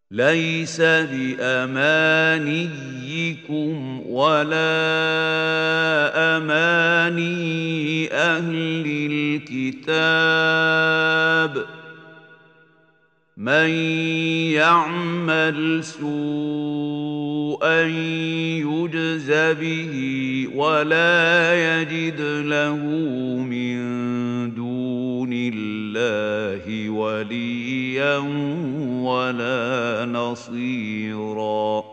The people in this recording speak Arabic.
ليس بأمانيكم ولا أماني أهل الكتاب من يعمل سوءا يجز به ولا يجد له من دون الله وليا ولا نصيرا